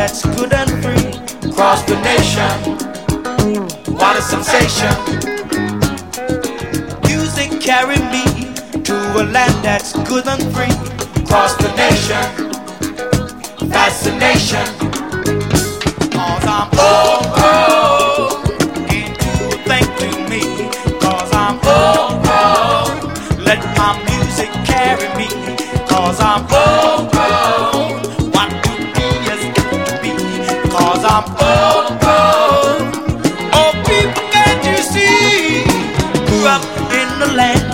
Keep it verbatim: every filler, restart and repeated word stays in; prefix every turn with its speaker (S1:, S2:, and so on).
S1: that's good and free. Across the nation, what a sensation. Music carry me to a land that's good and free. Across the nation, fascination. Cause I'm homegrown, can't you think to me? Cause I'm homegrown, let my music carry me. Cause I'm homegrown, what to be is good to be. Cause I'm homegrown, oh people, can't you see? Grew up in the land